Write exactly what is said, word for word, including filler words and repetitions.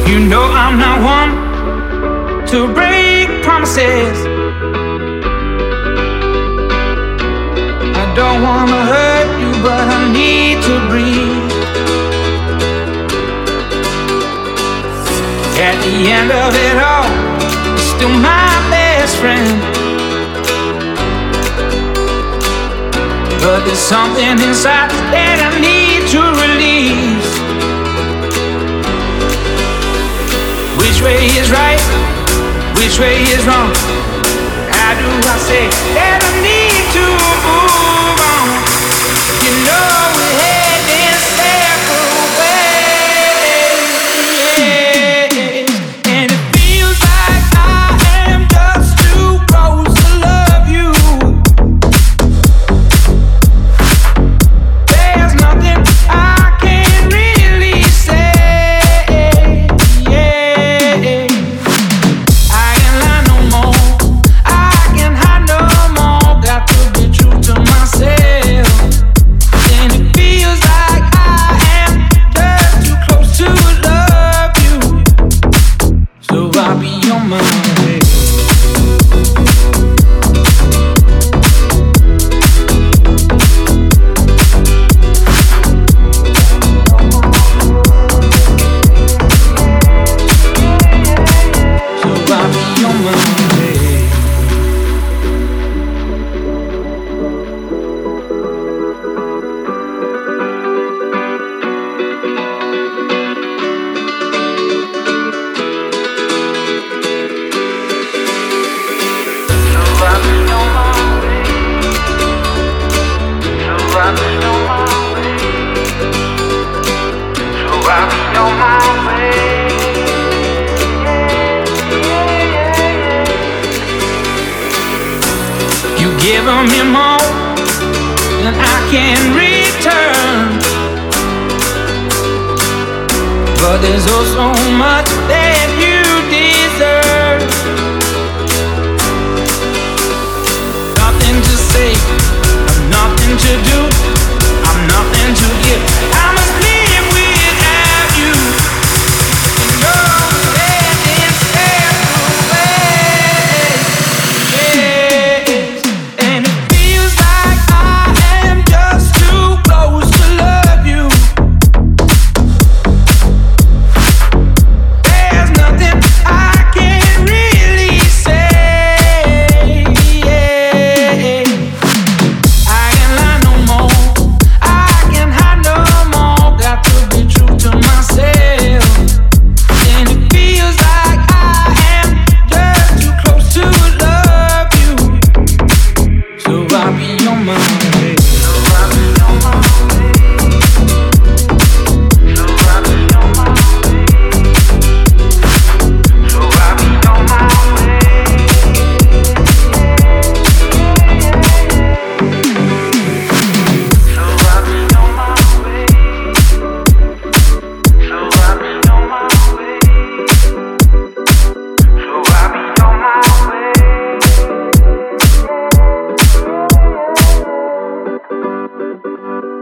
You know I'm not one to break promises. I don't wanna hurt you, but I need to breathe. At the end of it all, you're still my best friend. But there's something inside that I need to release. Which way is right? Which way is wrong? How do I say that I need to move on? You know we're heading separate ways, yeah. And it feels like I am just too close to love you. There's nothing I can really say, yeah. I can lie no more, I can hide no more. Got to be true to myself. And it feels like I am just too close to love you. So I'll be on my way. So I'll be on my way. You given me more than I can return, but there's also much that you deserve. Nothing to say, I've nothing to do, I've nothing to give. I'm